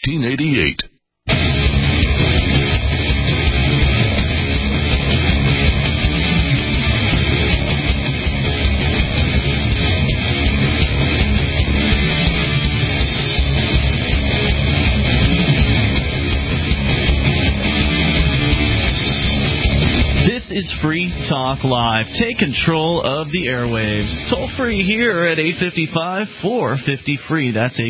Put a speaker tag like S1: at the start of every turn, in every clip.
S1: 1988.
S2: This is Free Talk Live. Take control of the airwaves. Toll free here at 855-450-FREE. That's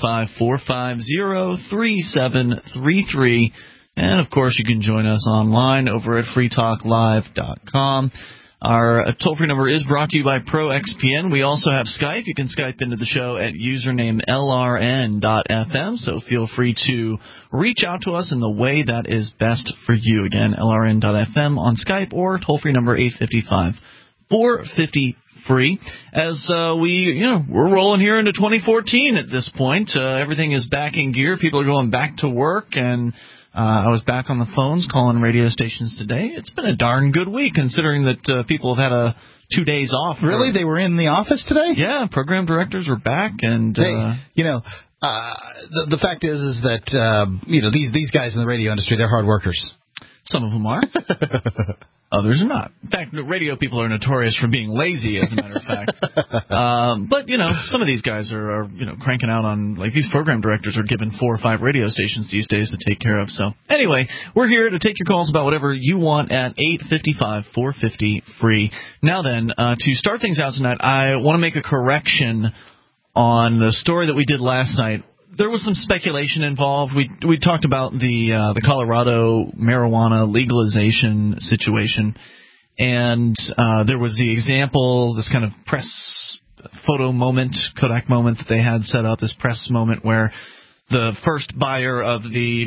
S2: 855-450-3733. And, of course, you can join us online over at freetalklive.com. Our toll-free number is brought to you by ProXPN. We also have Skype. You can Skype into the show at username LRN.FM, so feel free to reach out to us in the way that is best for you. Again, LRN.FM on Skype or toll-free number 855-450-FREE. As we're rolling here into 2014 at this point. Everything is back in gear. People are going back to work, and I was back on the phones calling radio stations today. It's been a darn good week, considering that people have had 2 days off.
S3: Really? They were in the office today?
S2: Yeah, program directors were back. And
S3: the fact is that these guys in the radio industry, they're hard workers.
S2: Some of them are. Others are not. In fact, radio people are notorious for being lazy, as a matter of fact. But, some of these guys are cranking out on, like, these program directors are given 4 or 5 radio stations these days to take care of. So, anyway, we're here to take your calls about whatever you want at 855-450-FREE. Now then, to start things out tonight, I want to make a correction on the story that we did last night. There was some speculation involved. We talked about the Colorado marijuana legalization situation, and there was the example, this kind of press photo moment, Kodak moment that they had set up, this press moment where the first buyer of the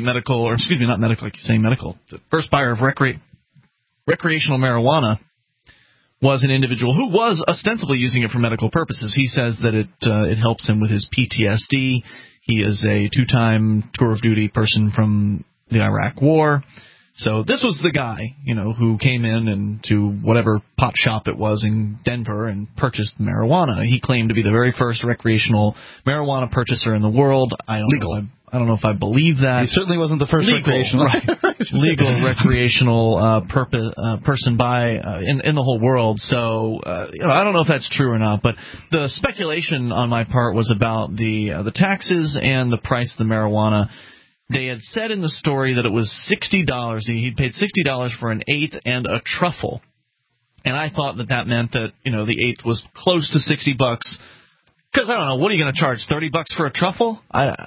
S2: the first buyer of recreational marijuana was an individual who was ostensibly using it for medical purposes. He says that it helps him with his PTSD. He is a 2-time tour of duty person from the Iraq War. So this was the guy, who came in and to whatever pot shop it was in Denver and purchased marijuana. He claimed to be the very first recreational marijuana purchaser in the world. I don't know if I believe that.
S3: He certainly wasn't the first recreational.
S2: Right. Legal recreational person in the whole world. So I don't know if that's true or not. But the speculation on my part was about the taxes and the price of the marijuana. They had said in the story that it was $60. He'd paid $60 for an eighth and a truffle. And I thought that meant that the eighth was close to $60. Because I don't know, what are you going to charge? $30 for a truffle?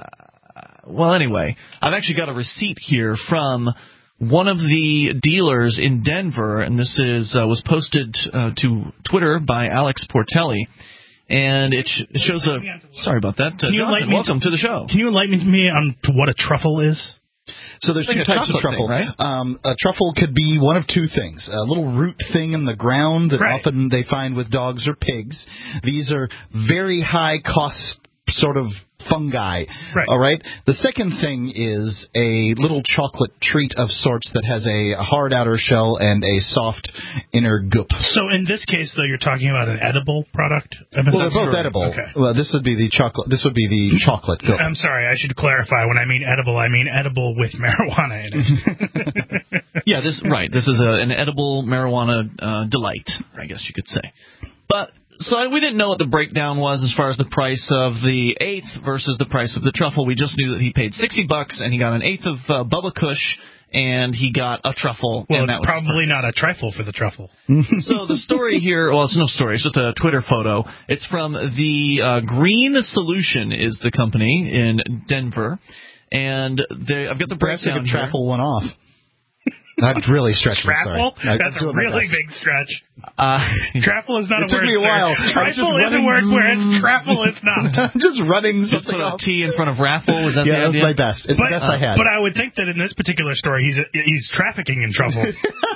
S2: Well, anyway, I've actually got a receipt here from one of the dealers in Denver, and this was posted to Twitter by Alex Portelli, and it shows a... Sorry about that. Johnson, welcome to the show.
S4: Can you enlighten me on what a truffle is?
S3: So there's 2 types of truffle.
S2: Thing, right?
S3: A truffle could be one of 2 things. A little root thing in the ground that often they find with dogs or pigs. These are very high cost sort of fungi.
S4: Right.
S3: All right. The second thing is a little chocolate treat of sorts that has a hard outer shell and a soft inner goop.
S4: So in this case, though, you're talking about an edible product?
S3: Well, they're both edible.
S4: Okay.
S3: Well, this would be the chocolate. This would be the chocolate goop.
S4: I'm sorry. I should clarify. When I mean edible with marijuana in it.
S2: Yeah. This is an edible marijuana delight, I guess you could say. But. So we didn't know what the breakdown was as far as the price of the eighth versus the price of the truffle. We just knew that he paid $60 and he got an eighth of Bubba Kush and he got a truffle.
S4: Well,
S2: and
S4: it's probably not a trifle for the truffle.
S2: So the story here, well, it's no story. It's just a Twitter photo. It's from the Green Solution is the company in Denver, and I've got the breakdown here.
S3: Truffle one off. That's really stretching.
S4: Trifle? That's a really big stretch. Trifle is not a word.
S3: It took me a while.
S4: Trifle is a word where trifle is not.
S3: I'm just running
S2: something. Just put a T in front of raffle. Was that the idea?
S3: That's my best. It's the best I had.
S4: But I would think that in this particular story, he's trafficking in truffles.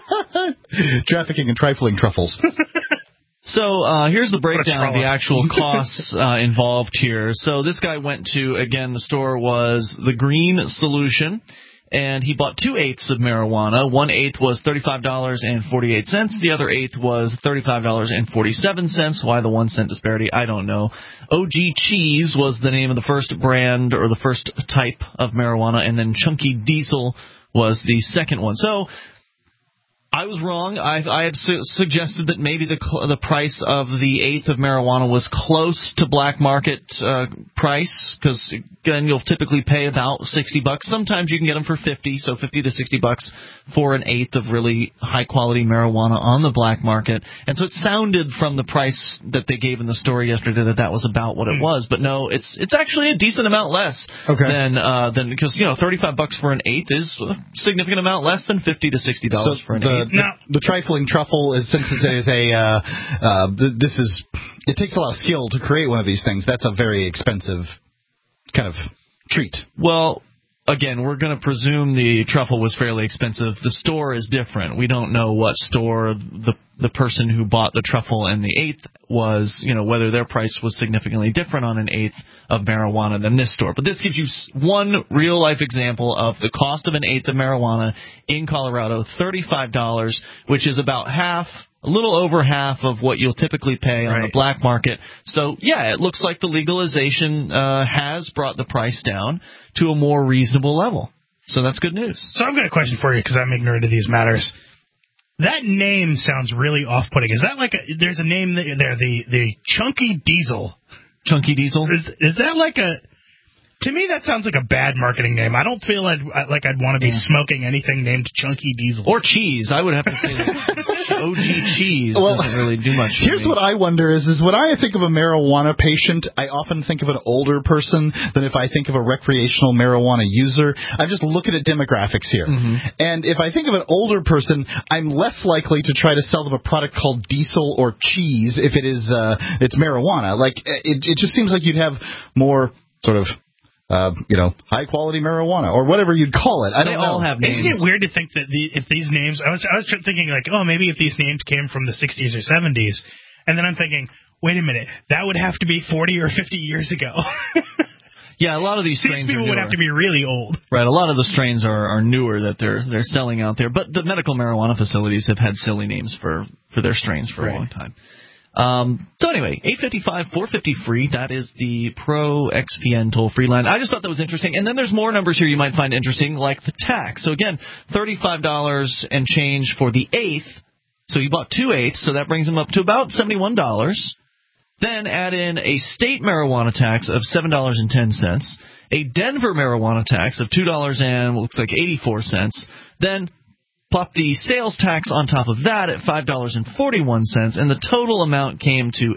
S3: Trafficking and trifling truffles.
S2: So here's the breakdown of the actual costs involved here. So this guy went to, again, the store was the Green Solution. and he bought 2/8 of marijuana. 1/8 was $35.48. The other eighth was $35.47. Why the 1 cent disparity? I don't know. OG Cheese was the name of the first brand or the first type of marijuana, and then Chunky Diesel was the second one. So I was wrong. I had suggested that maybe the price of the eighth of marijuana was close to black market price, because again, you'll typically pay about $60. Sometimes you can get them for $50, so $50 to $60 for an eighth of really high quality marijuana on the black market. And so it sounded from the price that they gave in the story yesterday that was about what it was. But no, it's actually a decent amount less than because $35 for an eighth is a significant amount less than $50 to $60 for an eighth.
S3: The trifling truffle is, since it is it takes a lot of skill to create one of these things. That's a very expensive kind of treat.
S2: Well, again, we're going to presume the truffle was fairly expensive. The store is different. We don't know what store the person who bought the truffle and the eighth was, whether their price was significantly different on an eighth of marijuana than this store. But this gives you one real-life example of the cost of an eighth of marijuana in Colorado, $35, which is about half, a little over half of what you'll typically pay on the black market. So, yeah, it looks like the legalization has brought the price down to a more reasonable level. So that's good news.
S4: So I've got a question for you, because I'm ignorant of these matters. That name sounds really off-putting. Is that there's a name there, the Chunky Diesel.
S2: Chunky Diesel?
S4: Is that like a... To me, that sounds like a bad marketing name. I don't feel I'd want to be smoking anything named Chunky Diesel.
S2: Or cheese. I would have to say that OG Cheese doesn't really do much for
S3: Here's
S2: me.
S3: what I wonder is when I think of a marijuana patient, I often think of an older person than if I think of a recreational marijuana user. I'm just looking at demographics here. Mm-hmm. And if I think of an older person, I'm less likely to try to sell them a product called Diesel or Cheese if it is it's marijuana. Like, it just seems like you'd have more sort of high quality marijuana or whatever you'd call it. I don't know.
S2: They all have names.
S4: Isn't it weird to think that if these names? I was thinking maybe if these names came from the 60s or 70s, and then I'm thinking, wait a minute, that would have to be 40 or 50 years ago.
S2: Yeah, a lot of these strains
S4: people would have to be really old.
S2: Right, a lot of the strains are newer that they're selling out there, but the medical marijuana facilities have had silly names for their strains for a long time. So anyway, 855-450-FREE, that is the Pro XPN toll-free line. I just thought that was interesting. And then there's more numbers here you might find interesting, like the tax. So again, $35 and change for the eighth. So you bought 2/8, so that brings them up to about $71. Then add in a state marijuana tax of $7.10, a Denver marijuana tax of $2 and looks like 84 cents. Then plop the sales tax on top of that at $5.41, and the total amount came to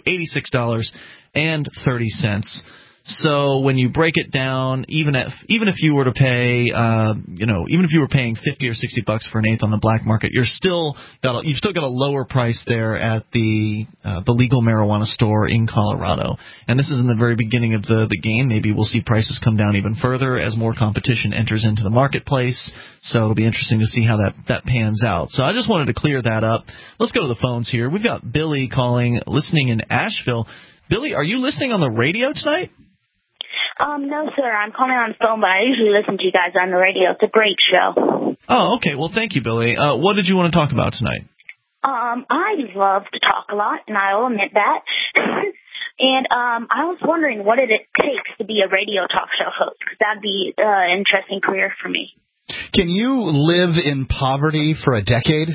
S2: $86.30. So when you break it down, even if you were to pay, even if you were paying $50 or $60 for an eighth on the black market, you've still got a lower price there at the legal marijuana store in Colorado. And this is in the very beginning of the game. Maybe we'll see prices come down even further as more competition enters into the marketplace. So it'll be interesting to see how that pans out. So I just wanted to clear that up. Let's go to the phones here. We've got Billy listening in Asheville. Billy, are you listening on the radio tonight?
S1: No, sir. I'm calling on the phone, but I usually listen to you guys on the radio. It's a great show.
S2: Oh, okay. Well, thank you, Billy. What did you want to talk about tonight?
S1: I love to talk a lot, and I'll admit that. And I was wondering, what did it take to be a radio talk show host? Because that'd be an interesting career for me.
S3: Can you live in poverty for a decade?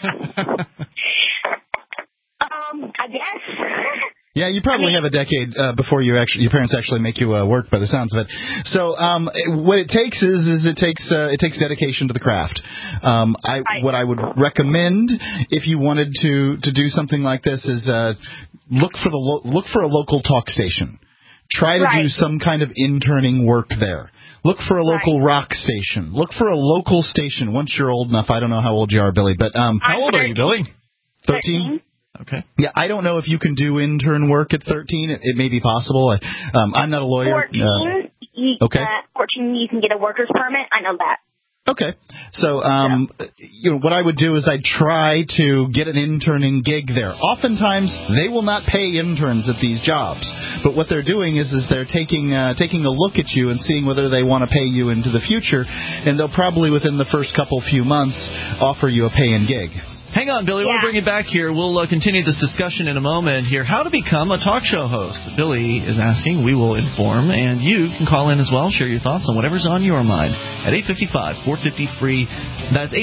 S1: I guess.
S3: Yeah, you probably have a decade before your parents actually make you work, by the sounds of it. So what it takes is it takes dedication to the craft. What I would recommend if you wanted to do something like this is look for a local talk station. Try to do some kind of interning work there. Look for a local rock station. Look for a local station once you're old enough. I don't know how old you are, Billy, but
S2: how old are you, Billy?
S3: 13.
S2: Okay.
S3: Yeah, I don't know if you can do intern work at 13. It may be possible. I'm not a lawyer.
S1: 14. 14, you can get a worker's permit. I know that.
S3: Okay. So, what I would do is I'd try to get an interning gig there. Oftentimes, they will not pay interns at these jobs. But what they're doing is they're taking a look at you and seeing whether they want to pay you into the future. And they'll probably, within the first few months, offer you a pay-in gig.
S2: Hang on, Billy. We'll bring you back here. We'll continue this discussion in a moment here. How to become a talk show host. Billy is asking. We will inform. And you can call in as well. Share your thoughts on whatever's on your mind at 855-450-FREE. That's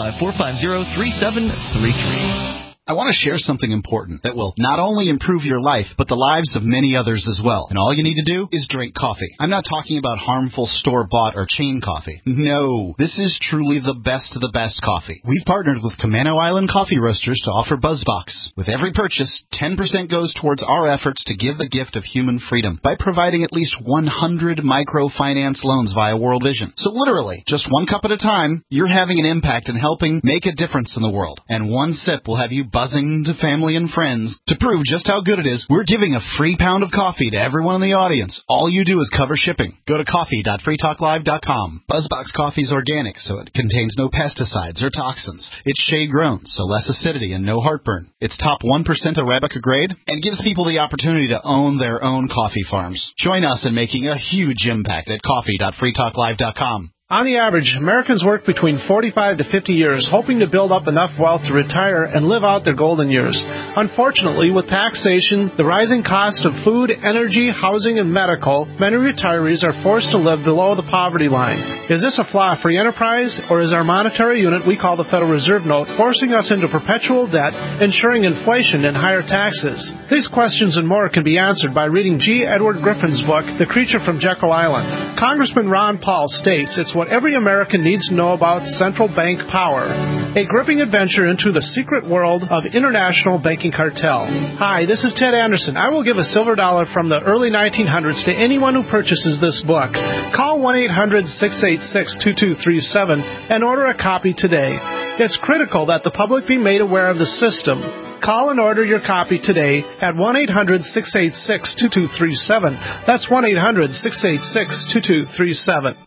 S2: 855-450-3733.
S3: I want to share something important that will not only improve your life, but the lives of many others as well. And all you need to do is drink coffee. I'm not talking about harmful store-bought or chain coffee. No, this is truly the best of the best coffee. We've partnered with Camano Island Coffee Roasters to offer BuzzBox. With every purchase, 10% goes towards our efforts to give the gift of human freedom by providing at least 100 microfinance loans via World Vision. So literally, just one cup at a time, you're having an impact and helping make a difference in the world. And one sip will have you buzzing to family and friends. To prove just how good it is, we're giving a free pound of coffee to everyone in the audience. All you do is cover shipping. Go to coffee.freetalklive.com. BuzzBox coffee is organic, so it contains no pesticides or toxins. It's shade-grown, so less acidity and no heartburn. It's top 1% Arabica grade and gives people the opportunity to own their own coffee farms. Join us in making a huge impact at coffee.freetalklive.com.
S5: On the average, Americans work between 45 to 50 years, hoping to build up enough wealth to retire and live out their golden years. Unfortunately, with taxation, the rising cost of food, energy, housing, and medical, many retirees are forced to live below the poverty line. Is this a flaw free enterprise, or is our monetary unit we call the Federal Reserve Note forcing us into perpetual debt, ensuring inflation and higher taxes? These questions and more can be answered by reading G. Edward Griffin's book, The Creature from Jekyll Island. Congressman Ron Paul states it's what every American needs to know about central bank power. A gripping adventure into the secret world of international banking cartel. Hi, this is Ted Anderson. I will give a silver dollar from the early 1900s to anyone who purchases this book. Call 1-800-686-2237 and order a copy today. It's critical that the public be made aware of the system. Call and order your copy today at 1-800-686-2237. That's 1-800-686-2237.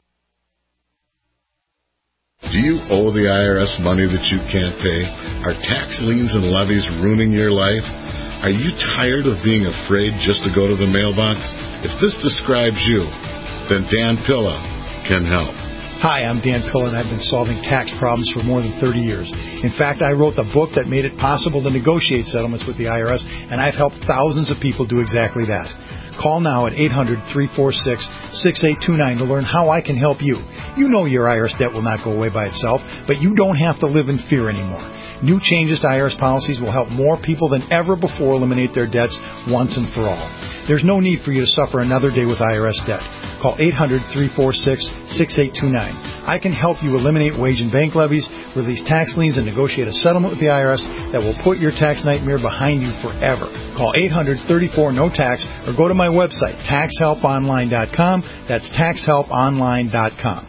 S6: Do you owe the IRS money that you can't pay? Are tax liens and levies ruining your life? Are you tired of being afraid just to go to the mailbox? If this describes you, then Dan Pilla can help.
S7: Hi, I'm Dan Pilla, and I've been solving tax problems for more than 30 years. In fact, I wrote the book that made it possible to negotiate settlements with the IRS, and I've helped thousands of people do exactly that. Call now at 800-346-6829 to learn how I can help you. You know your IRS debt will not go away by itself, but you don't have to live in fear anymore. New changes to IRS policies will help more people than ever before eliminate their debts once and for all. There's no need for you to suffer another day with IRS debt. Call 800-346-6829. I can help you eliminate wage and bank levies, release tax liens, and negotiate a settlement with the IRS that will put your tax nightmare behind you forever. Call 800-34-NO-TAX or go to my website, taxhelponline.com. That's taxhelponline.com.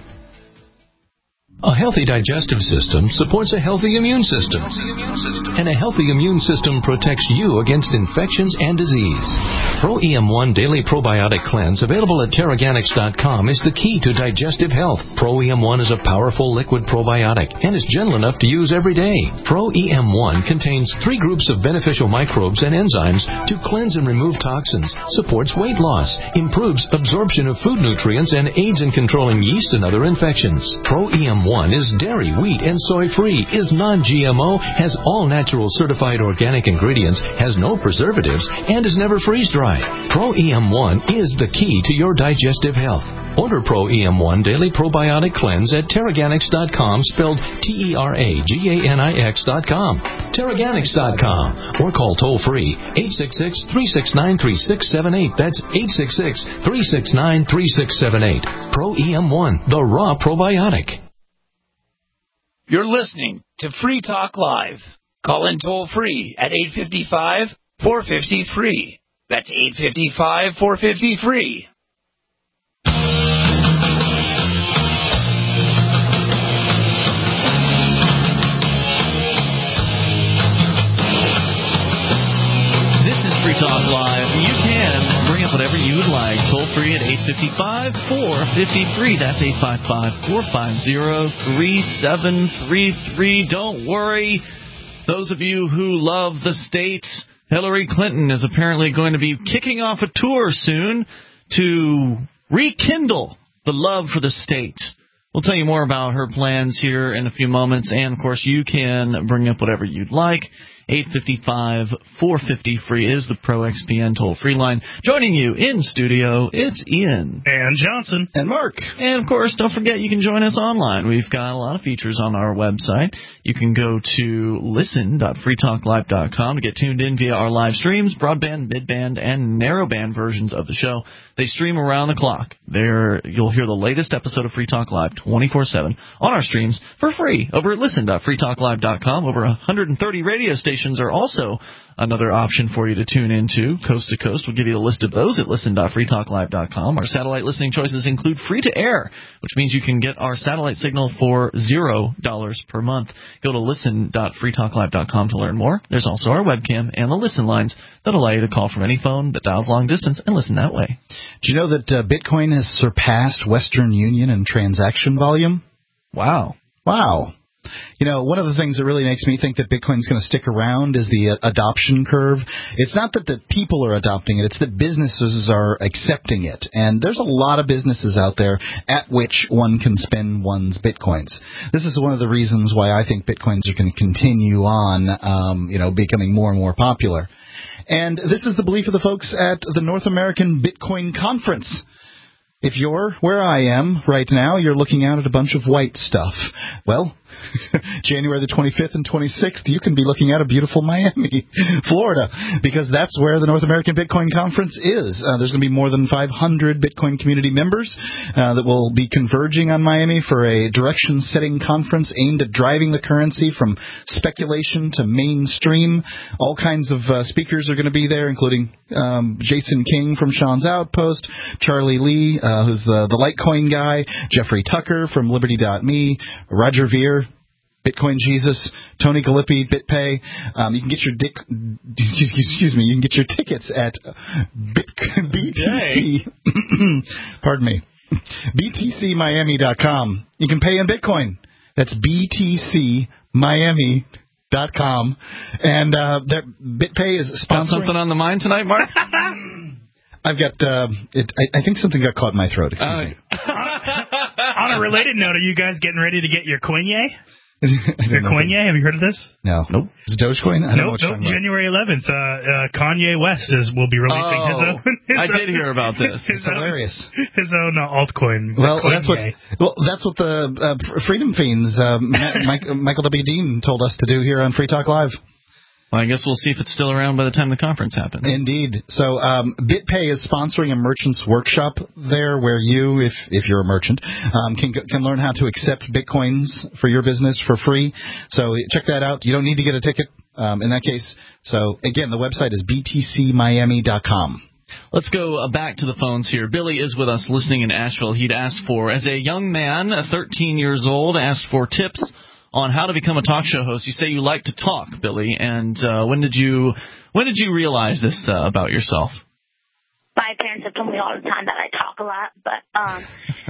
S8: A healthy digestive system supports a healthy immune system. And a healthy immune system protects you against infections and disease. Pro EM1 Daily Probiotic Cleanse, available at Teraganix.com, is the key to digestive health. Pro EM1 is a powerful liquid probiotic and is gentle enough to use every day. Pro EM1 contains 3 groups of beneficial microbes and enzymes to cleanse and remove toxins, supports weight loss, improves absorption of food nutrients, and aids in controlling yeast and other infections. Pro EM1 is dairy, wheat, and soy-free, is non-GMO, has all natural certified organic ingredients, has no preservatives, and is never freeze-dried. Pro EM1 is the key to your digestive health. Order Pro EM1 Daily Probiotic Cleanse at Teraganix.com, spelled Teraganix.com. Teraganix.com. Or call toll-free 866-369-3678. That's 866-369-3678. Pro EM1, the raw probiotic.
S9: You're listening to Free Talk Live. Call in toll-free at 855-450-FREE. That's 855-450-FREE.
S2: This is Free Talk Live. You can bring up up whatever you would like. Toll free at 855-450-FREE. That's 855-450-3733. Don't worry. Those of you who love the state, Hillary Clinton is apparently going to be kicking off a tour soon to rekindle the love for the state. We'll tell you more about her plans here in a few moments, and, of course, you can bring up whatever you'd like. 855-450-FREE is the ProXPN toll-free line. Joining you in studio, it's Ian.
S4: And Johnson.
S3: And Mark.
S2: And, of course, don't forget you can join us online. We've got a lot of features on our website. You can go to listen.freetalklive.com to get tuned in via our live streams, broadband, midband, and narrowband versions of the show. They stream around the clock. There, you'll hear the latest episode of Free Talk Live 24/7 on our streams for free over at listen.freetalklive.com. Over 130 radio stations are also another option for you to tune into, coast to coast. We'll give you a list of those at listen.freetalklive.com. Our satellite listening choices include free to air, which means you can get our satellite signal for $0 per month. Go to listen.freetalklive.com to learn more. There's also our webcam and the listen lines that allow you to call from any phone that dials long distance and listen that way.
S3: Do you know that Bitcoin has surpassed Western Union in transaction volume?
S2: Wow.
S3: Wow. You know, one of the things that really makes me think that Bitcoin's going to stick around is the adoption curve. It's not that the people are adopting it, it's that businesses are accepting it. And there's a lot of businesses out there at which one can spend one's Bitcoins. This is one of the reasons why I think Bitcoins are going to continue on, becoming more and more popular. And this is the belief of the folks at the North American Bitcoin Conference. If you're where I am right now, you're looking out at a bunch of white stuff. Well, January the 25th and 26th, you can be looking at a beautiful Miami, Florida, because that's where the North American Bitcoin Conference is. There's going to be more than 500 Bitcoin community members that will be converging on Miami for a direction-setting conference aimed at driving the currency from speculation to mainstream. All kinds of speakers are going to be there, including Jason King from Sean's Outpost, Charlie Lee, who's the Litecoin guy, Jeffrey Tucker from Liberty.me, Roger Ver, Bitcoin Jesus, Tony Galippi, BitPay. You can get your you can get your tickets at BTC. Pardon me, BTCmiami.com. You can pay in Bitcoin. That's BTCmiami.com. And BitPay is sponsoring.
S2: Got something on the mind tonight, Mark?
S3: I've got. I think something got caught in my throat. Excuse me.
S4: On a related note, are you guys getting ready to get your Coinye? Your Coinye? Have you heard of this?
S3: No. Nope. Is it Dogecoin? I don't know what you're talking about.
S4: January 11th, Kanye West will be releasing his own.
S2: I did hear about this.
S3: It's hilarious.
S4: His own altcoin.
S3: Well, that's what the Freedom Fiends, Michael W. Dean, told us to do here on Free Talk Live.
S2: Well, I guess we'll see if it's still around by the time the conference happens.
S3: Indeed. So BitPay is sponsoring a merchant's workshop there where you, if you're a merchant, can learn how to accept Bitcoins for your business for free. So check that out. You don't need to get a ticket in that case. So, again, the website is btcmiami.com.
S2: Let's go back to the phones here. Billy is with us listening in Asheville. He'd asked for, as a young man, 13 years old, asked for tips on how to become a talk show host. You say you like to talk, Billy, and when did you realize this about yourself?
S1: My parents have told me all the time that I talk a lot, but I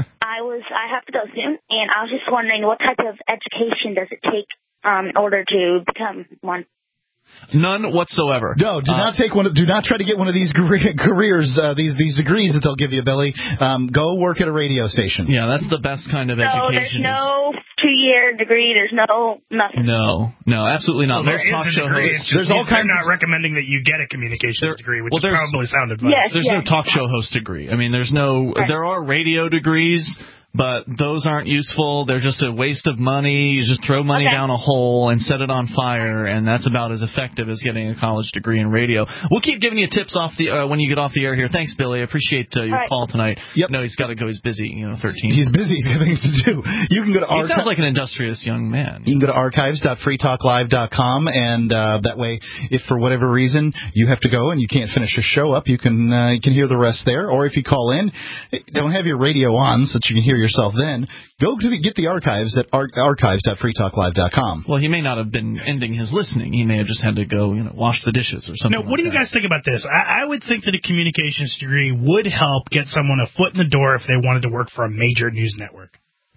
S1: have to go soon, and I was just wondering what type of education does it take in order to become one?
S2: None whatsoever.
S3: No, do not take one. Do not try to get one of these careers, these degrees that they'll give you, Billy. Go work at a radio station.
S2: Yeah, that's the best kind of education.
S1: There's no 2-year degree. There's nothing.
S2: No, absolutely not.
S4: Well,
S2: there's talk show hosts.
S4: There's all kinds. Not recommending that you get a communications degree, which is probably sound advice.
S1: Yes,
S2: there's no talk show host degree. I mean, there are radio degrees, but those aren't useful. They're just a waste of money. You just throw money down a hole and set it on fire, and that's about as effective as getting a college degree in radio. We'll keep giving you tips off the when you get off the air here. Thanks, Billy. I appreciate your call tonight. Yep. No, he's got to go. He's busy. 13.
S3: He's busy. He's got things to do. You can go to
S2: He sounds like an industrious young man.
S3: You can go to archives.freetalklive.com, and that way, if for whatever reason you have to go and you can't finish a show up, you can hear the rest there. Or if you call in, don't have your radio on so that you can hear yourself then, go to get the archives at archives.freetalklive.com.
S2: Well, he may not have been ending his listening. He may have just had to go, wash the dishes or something.
S4: Now, what do you guys think about this? I would think that a communications degree would help get someone a foot in the door if they wanted to work for a major news network.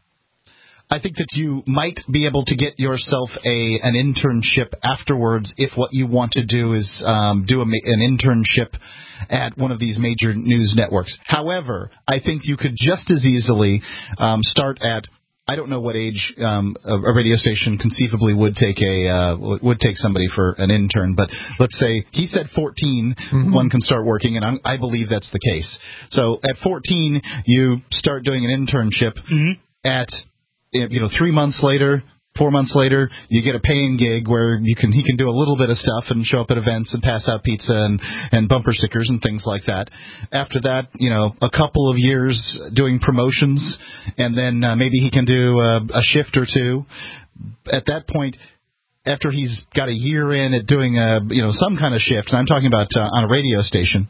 S3: I think that you might be able to get yourself an internship afterwards if what you want to do is do an internship at one of these major news networks. However, I think you could just as easily start at, I don't know what age a radio station conceivably would take somebody for an intern, but let's say he said 14, one can start working, and I believe that's the case. So at 14, you start doing an internship. At 3 months later, 4 months later, you get a paying gig where he can do a little bit of stuff and show up at events and pass out pizza and bumper stickers and things like that. After that, a couple of years doing promotions, and then maybe he can do a shift or two. At that point, after he's got a year in at doing some kind of shift, and I'm talking about on a radio station,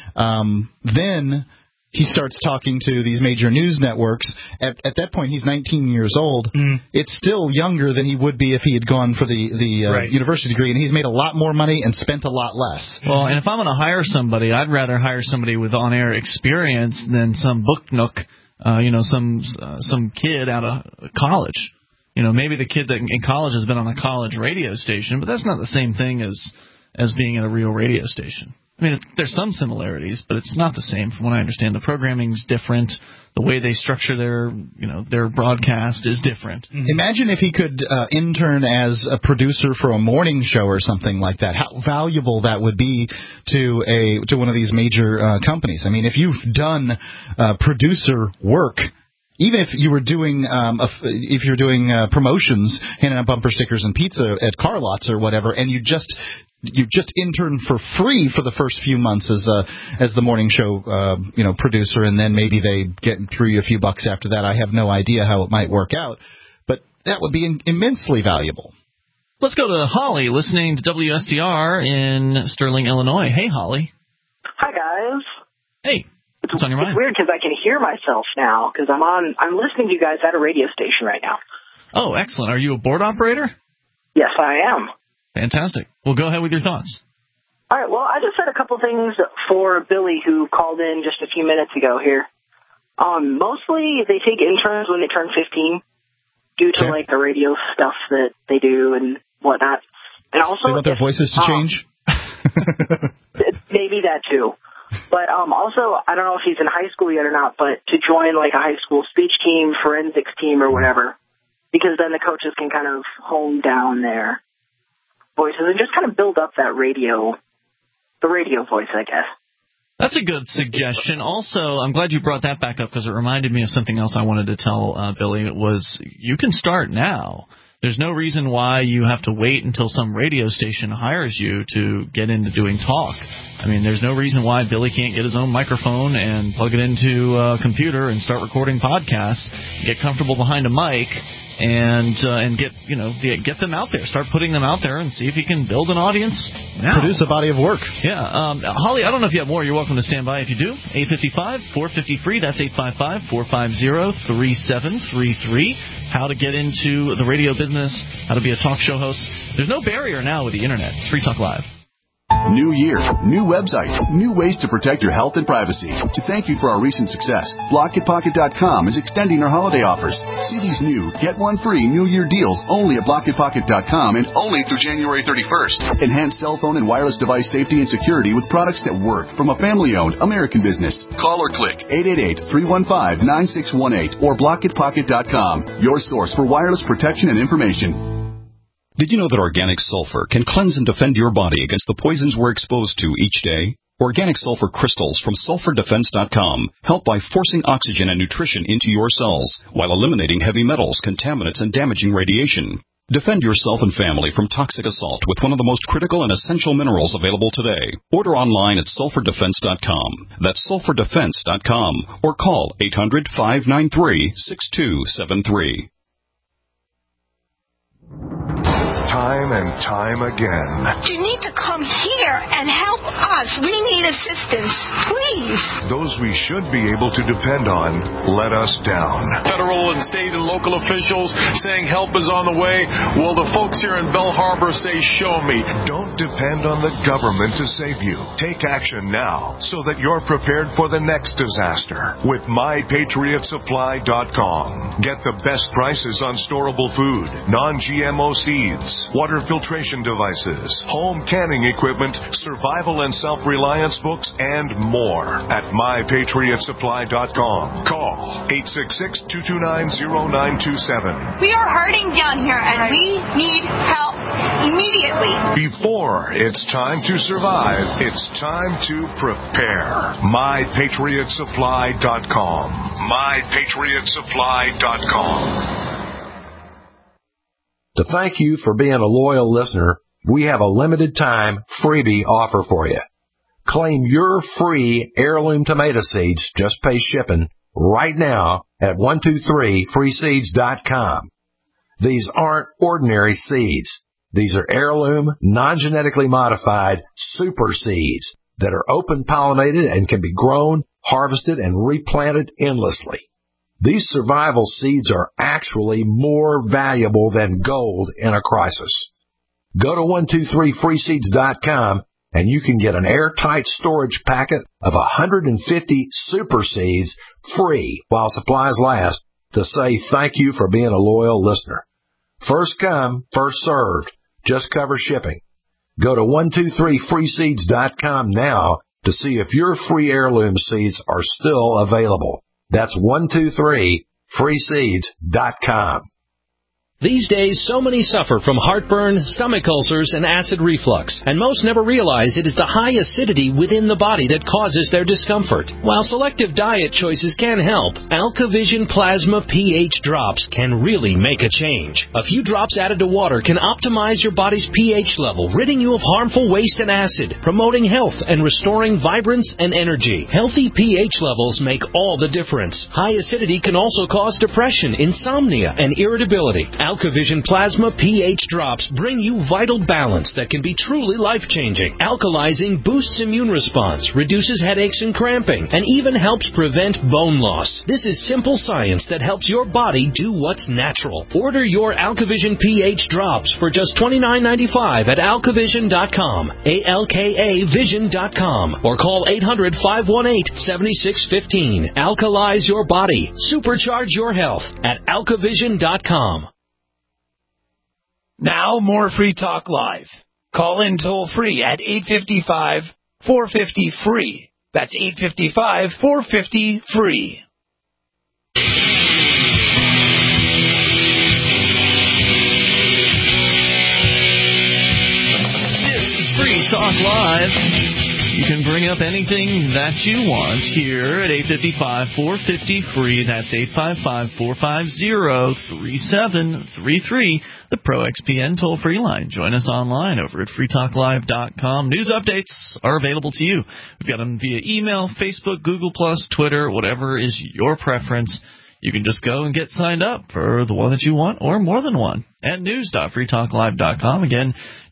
S3: then he starts talking to these major news networks. At that point, he's 19 years old. It's still younger than he would be if he had gone for the university degree, and he's made a lot more money and spent a lot less.
S2: Well, and if I'm going to hire somebody, I'd rather hire somebody with on-air experience than some book nook, some kid out of college. Maybe the kid that in college has been on a college radio station, but that's not the same thing as being at a real radio station. I mean, there's some similarities, but it's not the same from what I understand. The programming's different. The way they structure their broadcast is different.
S3: Imagine if he could intern as a producer for a morning show or something like that. How valuable that would be to one of these major companies. I mean, if you've done producer work, even if you were doing promotions, handing out bumper stickers and pizza at car lots or whatever, and you just intern for free for the first few months as the morning show producer, and then maybe they throw you a few bucks after that. I have no idea how it might work out, but that would be immensely valuable.
S2: Let's go to Holly, listening to WSTR in Sterling, Illinois. Hey, Holly.
S10: Hi, guys.
S2: Hey. What's on your mind?
S10: It's weird because I can hear myself now because I'm listening to you guys at a radio station right now.
S2: Oh, excellent. Are you a board operator?
S10: Yes, I am.
S2: Fantastic. Well, go ahead with your thoughts.
S10: All right. Well, I just had a couple things for Billy, who called in just a few minutes ago here. Mostly they take interns when they turn 15 due to like the radio stuff that they do and whatnot. And also,
S3: they want their voices to change.
S10: Maybe that too. But also, I don't know if he's in high school yet or not, but to join like a high school speech team, forensics team, or whatever, because then the coaches can kind of hone down their voices and just kind of build up that the radio voice, I guess.
S2: That's a good suggestion. Also, I'm glad you brought that back up because it reminded me of something else I wanted to tell Billy. It was you can start now. There's no reason why you have to wait until some radio station hires you to get into doing talk. I mean, there's no reason why Billy can't get his own microphone and plug it into a computer and start recording podcasts, get comfortable behind a mic, and get them out there. Start putting them out there and see if you can build an audience now.
S3: Produce a body of work.
S2: Yeah. Holly, I don't know if you have more. You're welcome to stand by if you do. 855-450-FREE. That's 855-450-3733. How to get into the radio business, how to be a talk show host. There's no barrier now with the Internet. It's Free Talk Live.
S11: New year, new website, new ways to protect your health and privacy. To thank you for our recent success, BlockitPocket.com is extending our holiday offers. See these new, get one free New Year deals only at BlockitPocket.com and only through January 31st. Enhance cell phone and wireless device safety and security with products that work from a family-owned American business. Call or click 888-315-9618 or BlockitPocket.com, your source for wireless protection and information.
S12: Did you know that organic sulfur can cleanse and defend your body against the poisons we're exposed to each day? Organic sulfur crystals from SulfurDefense.com help by forcing oxygen and nutrition into your cells while eliminating heavy metals, contaminants, and damaging radiation. Defend yourself and family from toxic assault with one of the most critical and essential minerals available today. Order online at SulfurDefense.com. That's SulfurDefense.com or call 800-593-6273.
S13: time and time again.
S14: You need to come here and help us. We need assistance, please.
S13: Those we should be able to depend on let us down.
S15: Federal and state and local officials saying help is on the way. Well, the folks here in Belle Harbor say, show me.
S13: Don't depend on the government to save you. Take action now so that you're prepared for the next disaster with MyPatriotSupply.com. Get the best prices on storable food, non-GMO seeds, water filtration devices, home canning equipment, survival and self-reliance books, and more at MyPatriotSupply.com. Call 866-229-0927.
S14: We are hurting down here, and we need help immediately.
S13: Before it's time to survive, it's time to prepare. MyPatriotSupply.com. MyPatriotSupply.com.
S16: To thank you for being a loyal listener, we have a limited time freebie offer for you. Claim your free heirloom tomato seeds, just pay shipping, right now at 123freeseeds.com. These aren't ordinary seeds. These are heirloom, non-genetically modified super seeds that are open pollinated and can be grown, harvested, and replanted endlessly. These survival seeds are actually more valuable than gold in a crisis. Go to 123freeseeds.com and you can get an airtight storage packet of 150 super seeds free while supplies last to say thank you for being a loyal listener. First come, first served. Just cover shipping. Go to 123freeseeds.com now to see if your free heirloom seeds are still available. That's 123freeseeds.com.
S8: These days, so many suffer from heartburn, stomach ulcers, and acid reflux, and most never realize it is the high acidity within the body that causes their discomfort. While selective diet choices can help, AlkaVision Plasma pH drops can really make a change. A few drops added to water can optimize your body's pH level, ridding you of harmful waste and acid, promoting health and restoring vibrance and energy. Healthy pH levels make all the difference. High acidity can also cause depression, insomnia, and irritability. AlkaVision Plasma pH drops bring you vital balance that can be truly life-changing. Alkalizing boosts immune response, reduces headaches and cramping, and even helps prevent bone loss. This is simple science that helps your body do what's natural. Order your AlkaVision pH drops for just $29.95 at alkavision.com, ALKAvision.com, or call 800-518-7615. Alkalize your body. Supercharge your health at alkavision.com.
S9: Now, more Free Talk Live. Call in toll-free at 855-450-FREE. That's 855-450-FREE.
S2: This is Free Talk Live. You can bring up anything that you want here at 855-450-FREE. That's 855-450-3733, the ProXPN toll-free line. Join us online over at freetalklive.com. News updates are available to you. We've got them via email, Facebook, Google+, Twitter, whatever is your preference. You can just go and get signed up for the one that you want or more than one at news.freetalklive.com. Again,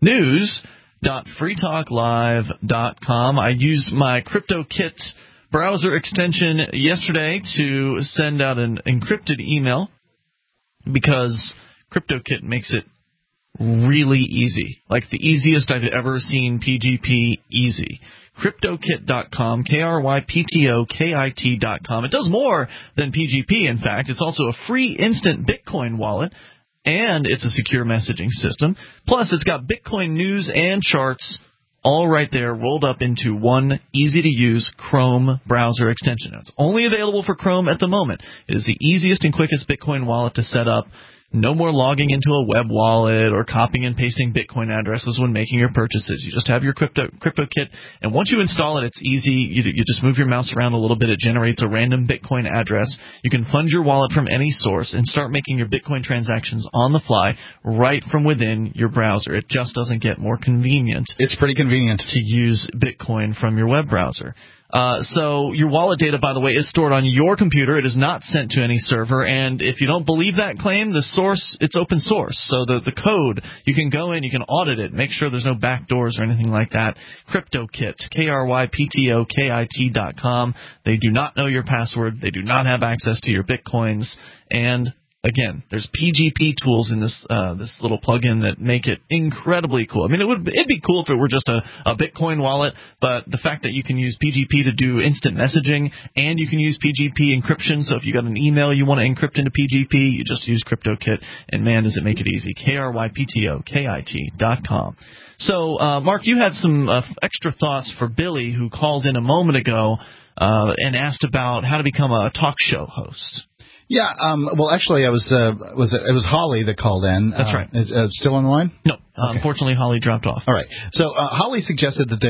S2: news.freetalklive.com. I used my CryptoKit browser extension yesterday to send out an encrypted email because CryptoKit makes it really easy, like the easiest I've ever seen PGP easy. CryptoKit.com, KryptoKit.com. It does more than PGP, in fact. It's also a free instant Bitcoin wallet, and it's a secure messaging system. Plus, it's got Bitcoin news and charts all right there rolled up into one easy-to-use Chrome browser extension. Now, it's only available for Chrome at the moment. It is the easiest and quickest Bitcoin wallet to set up. No more logging into a web wallet or copying and pasting Bitcoin addresses when making your purchases. You just have your CryptoKit, and once you install it, it's easy. You just move your mouse around a little bit. It generates a random Bitcoin address. You can fund your wallet from any source and start making your Bitcoin transactions on the fly right from within your browser. It just doesn't get more convenient.
S3: It's pretty convenient
S2: to use Bitcoin from your web browser. So your wallet data, by the way, is stored on your computer. It is not sent to any server. And if you don't believe that claim, the source, it's open source. So the code, you can go in, you can audit it, make sure there's no backdoors or anything like that. CryptoKit, KryptoKit.com. They do not know your password. They do not have access to your Bitcoins. And again, there's PGP tools in this little plugin that make it incredibly cool. I mean, it'd be cool if it were just a Bitcoin wallet, but the fact that you can use PGP to do instant messaging and you can use PGP encryption, so if you got an email you want to encrypt into PGP, you just use CryptoKit, and man, does it make it easy. KryptoKit.com. So, Mark, you had some extra thoughts for Billy, who called in a moment ago and asked about how to become a talk show host.
S3: Yeah, well, actually, it was Holly that called in.
S2: That's right.
S3: Is still on the line?
S2: No, okay. Unfortunately, Holly dropped off.
S3: All right. So Holly suggested that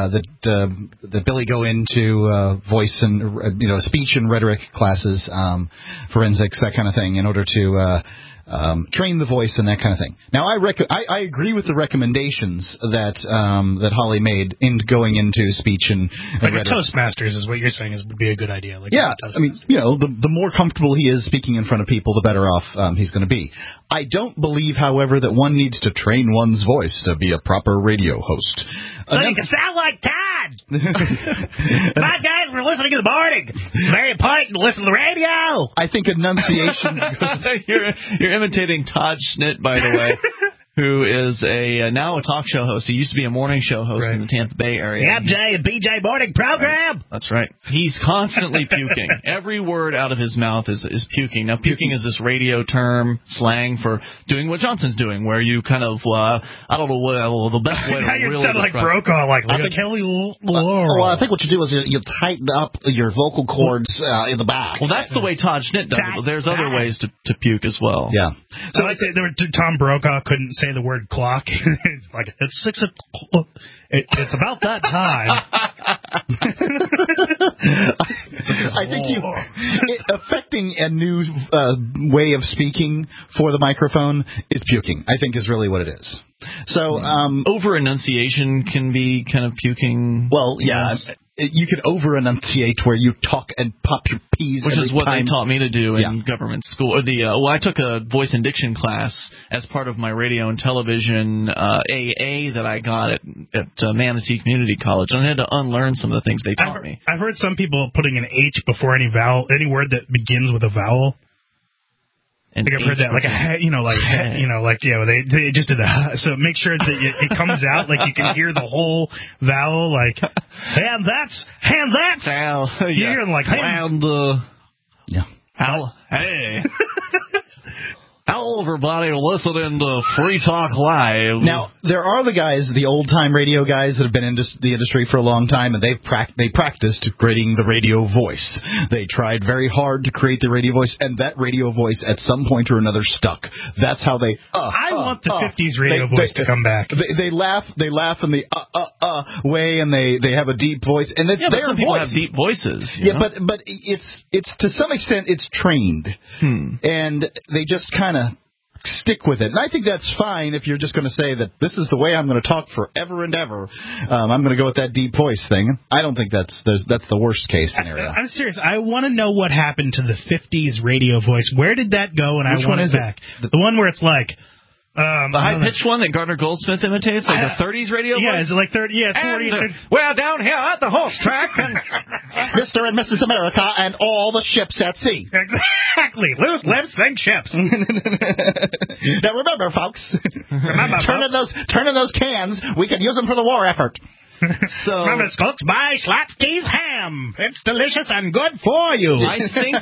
S3: that Billy go into voice and speech and rhetoric classes, forensics, that kind of thing, in order to train the voice and that kind of thing. Now, I agree with the recommendations that Holly made in going into speech and
S4: like
S3: rhetoric.
S4: a Toastmasters is what you're saying would be a good idea. Like
S3: yeah, I mean, the more comfortable he is speaking in front of people, the better off he's going to be. I don't believe, however, that one needs to train one's voice to be a proper radio host.
S4: So you can sound like Todd. My guys, we're listening in the morning. It's very important to listen to the radio.
S3: I think enunciation.
S2: You're imitating Todd Schnitt, by the way, who is now a talk show host. He used to be a morning show host in the Tampa Bay area.
S4: The MJ and BJ morning program.
S2: That's right. He's constantly puking. Every word out of his mouth is puking. Now, puking is this radio term, slang for doing what Johnson's doing, where you kind of, I don't know the best way to
S4: now
S2: really
S4: you sound like Brokaw, like Kelly Laurel.
S3: Well, I think what you do is you tighten up your vocal cords in the back.
S2: Well, that's the way Todd Schnitt does it, but there's other ways to puke as well.
S3: Yeah.
S4: So Tom Brokaw couldn't say the word clock. It's like, it's 6 o'clock. It's about that time.
S3: I think affecting a new way of speaking for the microphone is puking, I think is really what it is. So
S2: over-enunciation can be kind of puking.
S3: Well, yeah. You can over-enunciate where you talk and pop your P's
S2: which is what
S3: time.
S2: They taught me to do in government school. I took a voice and diction class as part of my radio and television AA that I got at Manatee Community College, and I had to unlearn some of the things they taught me.
S4: I've heard some people putting an H before any word that begins with a vowel. I think I've heard that, they just did that. So make sure that it comes out, like you can hear the whole vowel, like, and that's.
S2: You're
S4: hearing like, hey.
S2: Hey. Hello, everybody, listening to Free Talk Live.
S3: Now, there are the old-time radio guys that have been in the industry for a long time, and they practiced creating the radio voice. They tried very hard to create the radio voice, and that radio voice at some point or another stuck. That's how they...
S4: I want the 50s radio voice to come back.
S3: They laugh in the way, and they have a deep voice, and it's their
S2: some
S3: voice.
S2: People have deep voices.
S3: But it's to some extent it's trained, and they just kind of stick with it. And I think that's fine if you're just going to say that this is the way I'm going to talk forever and ever. I'm going to go with that deep voice thing. I don't think that's the worst case scenario.
S4: I'm serious. I want to know what happened to the 50s radio voice. Where did that go? And
S3: Which
S4: I want
S3: one
S4: it back. The one where it's like...
S2: the high-pitched one that Gardner Goldsmith imitates, like the 30s radio voice?
S4: Yeah, is it like 30? Yeah, 40.
S2: We're down here at the horse track, and
S3: Mr. and Mrs. America and all the ships at sea.
S4: Exactly. Loose lips sink ships.
S3: Now remember, folks, turning those cans, we can use them for the war effort.
S4: Remember, Scoots, buy Schlotsky's ham. It's delicious and good for you.
S2: I think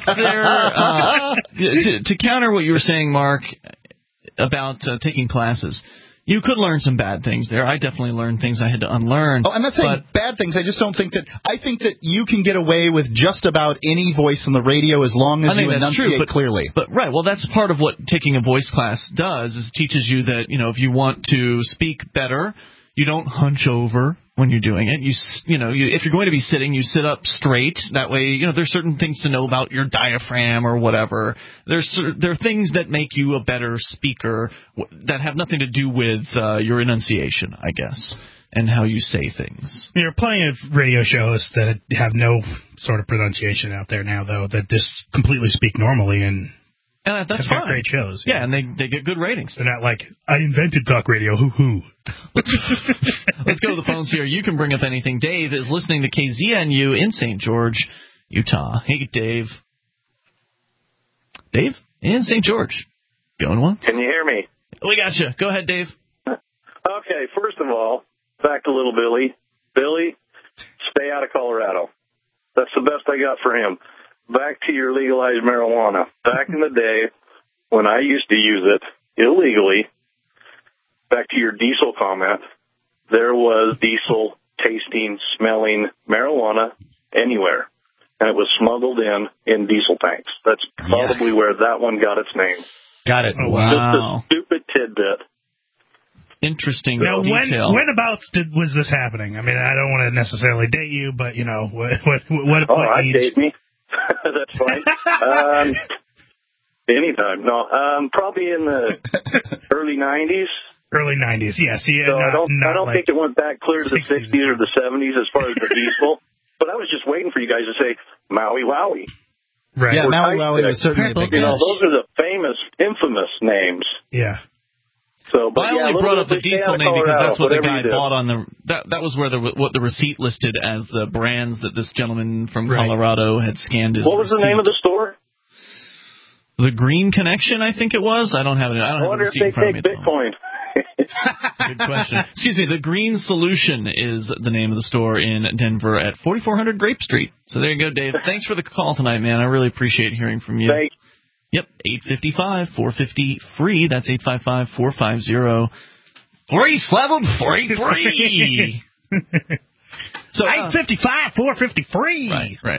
S2: to counter what you were saying, Mark, about taking classes. You could learn some bad things there. I definitely learned things I had to unlearn.
S3: Oh, I'm not saying bad things. I just don't think that... I think that you can get away with just about any voice on the radio as long as you enunciate clearly.
S2: But right, well, that's part of what taking a voice class does, is it teaches you that, if you want to speak better, you don't hunch over when you're doing it. If you're going to be sitting, you sit up straight. That way, there's certain things to know about your diaphragm or whatever. There are things that make you a better speaker that have nothing to do with your enunciation, I guess. and how you say things.
S4: There are plenty of radio shows that have no sort of pronunciation out there now, though, that just completely speak normally and
S2: that's fine.
S4: Great shows.
S2: Yeah, and they get good ratings.
S4: They're not like, I invented talk radio, hoo-hoo.
S2: Let's go to the phones here. You can bring up anything. Dave is listening to KZNU in St. George, Utah. Hey, Dave. Dave in St. George. Going once?
S17: Can you hear me?
S2: We got you. Go ahead, Dave.
S17: Okay, first of all, back to little Billy. Billy, stay out of Colorado. That's the best I got for him. Back to your legalized marijuana. Back in the day, when I used to use it illegally, back to your diesel comment, there was diesel tasting, smelling marijuana anywhere. And it was smuggled in diesel tanks. That's probably where that one got its name.
S3: Got it.
S2: Oh, wow.
S17: Just a stupid tidbit.
S2: Interesting
S4: now,
S2: detail.
S4: Whenabouts was this happening? I mean, I don't want to necessarily date you, but, you know, what
S17: I'd date me. That's fine. Anytime. No, probably in the early 90s.
S4: Early 90s, yes. Yeah,
S17: so I don't think it went back clear to the 60s or the 70s as far as the diesel. But I was just waiting for you guys to say Maui Wowie.
S3: Right. Yeah, Maui Wowie was certainly a big
S17: those are the famous, infamous names.
S4: Yeah.
S17: So, but
S2: I only brought up the diesel name because that's what the guy bought on the. That was where what the receipt listed as the brands that this gentleman from Colorado had scanned his.
S17: What was the name of the store?
S2: The Green Connection, I think it was. I don't have it. I
S17: wonder if they take Bitcoin.
S2: Good question. Excuse me. The Green Solution is the name of the store in Denver at 4400 Grape Street. So there you go, Dave. Thanks for the call tonight, man. I really appreciate hearing from you.
S17: Thanks.
S2: Yep, 855-450-FREE. That's 855-450-3733. So
S4: 855-450-FREE.
S2: Right.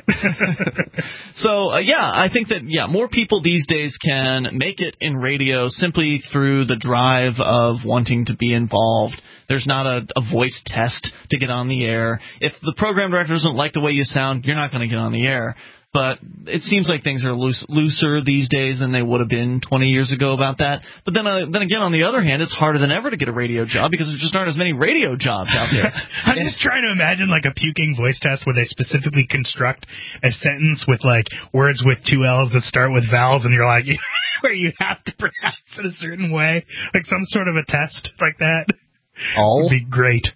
S2: So, I think that, more people these days can make it in radio simply through the drive of wanting to be involved. There's not a voice test to get on the air. If the program director doesn't like the way you sound, you're not going to get on the air. But it seems like things are looser these days than they would have been 20 years ago about that. But then again, on the other hand, it's harder than ever to get a radio job because there just aren't as many radio jobs out there.
S4: I'm just trying to imagine like a puking voice test where they specifically construct a sentence with like words with two L's that start with vowels, and you're like, where you have to pronounce it a certain way, like some sort of a test like that. Would be great.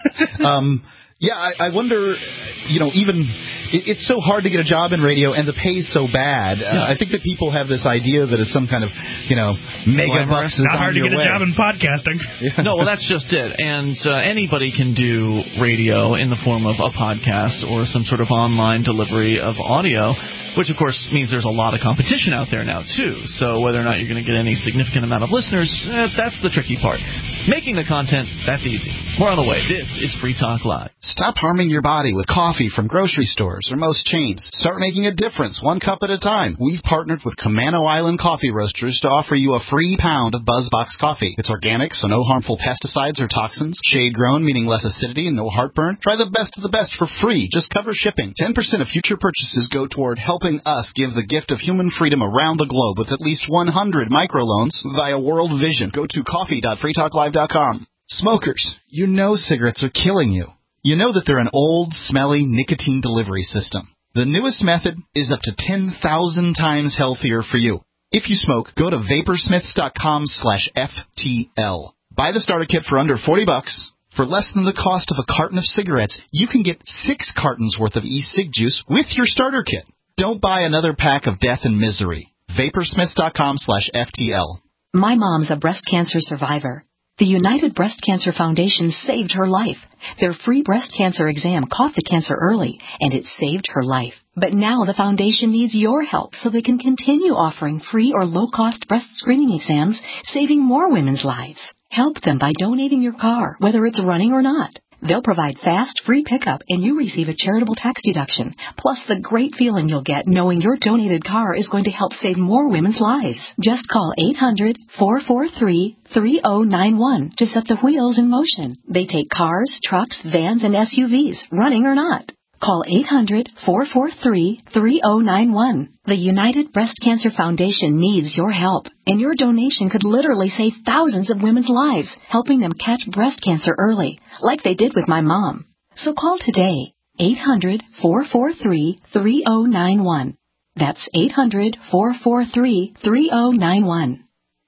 S3: Yeah, I wonder, even it's so hard to get a job in radio and the pay's so bad. I think that people have this idea that it's some kind of, mega bucks is
S4: not hard to get a job in podcasting.
S2: Yeah. No, well, that's just it. And anybody can do radio in the form of a podcast or some sort of online delivery of audio, which, of course, means there's a lot of competition out there now, too. So whether or not you're going to get any significant amount of listeners, that's the tricky part. Making the content, that's easy. More on the way. This is Free Talk Live.
S3: Stop harming your body with coffee from grocery stores or most chains. Start making a difference, one cup at a time. We've partnered with Camano Island Coffee Roasters to offer you a free pound of BuzzBox coffee. It's organic, so no harmful pesticides or toxins. Shade-grown, meaning less acidity and no heartburn. Try the best of the best for free. Just cover shipping. 10% of future purchases go toward helping us give the gift of human freedom around the globe with at least 100 microloans via World Vision. Go to coffee.freetalklive.com. Smokers, you know cigarettes are killing you. You know that they're an old, smelly nicotine delivery system. The newest method is up to 10,000 times healthier for you. If you smoke, go to vaporsmiths.com/FTL. Buy the starter kit for under $40. For less than the cost of a carton of cigarettes, you can get 6 cartons worth of e-cig juice with your starter kit. Don't buy another pack of death and misery. vaporsmiths.com/FTL.
S18: My mom's a breast cancer survivor. The United Breast Cancer Foundation saved her life. Their free breast cancer exam caught the cancer early, and it saved her life. But now the foundation needs your help so they can continue offering free or low-cost breast screening exams, saving more women's lives. Help them by donating your car, whether it's running or not. They'll provide fast, free pickup, and you receive a charitable tax deduction, plus the great feeling you'll get knowing your donated car is going to help save more women's lives. Just call 800-443-3091 to set the wheels in motion. They take cars, trucks, vans, and SUVs, running or not. Call 800-443-3091. The United Breast Cancer Foundation needs your help, and your donation could literally save thousands of women's lives, helping them catch breast cancer early, like they did with my mom. So call today, 800-443-3091. That's 800-443-3091.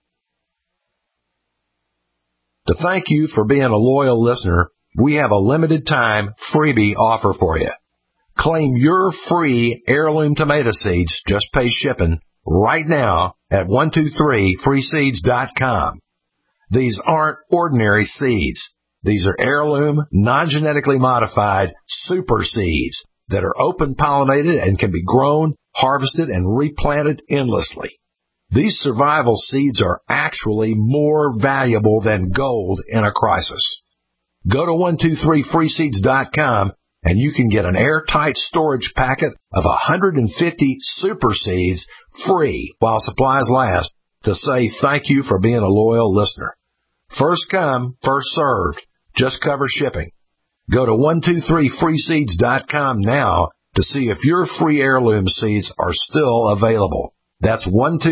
S16: To thank you for being a loyal listener, we have a limited time freebie offer for you. Claim your free heirloom tomato seeds, just pay shipping, right now at 123freeseeds.com. These aren't ordinary seeds. These are heirloom, non-genetically modified super seeds that are open pollinated and can be grown, harvested, and replanted endlessly. These survival seeds are actually more valuable than gold in a crisis. Go to 123freeseeds.com and you can get an airtight storage packet of 150 super seeds free while supplies last to say thank you for being a loyal listener. First come, first served. Just cover shipping. Go to 123freeseeds.com now to see if your free heirloom seeds are still available. That's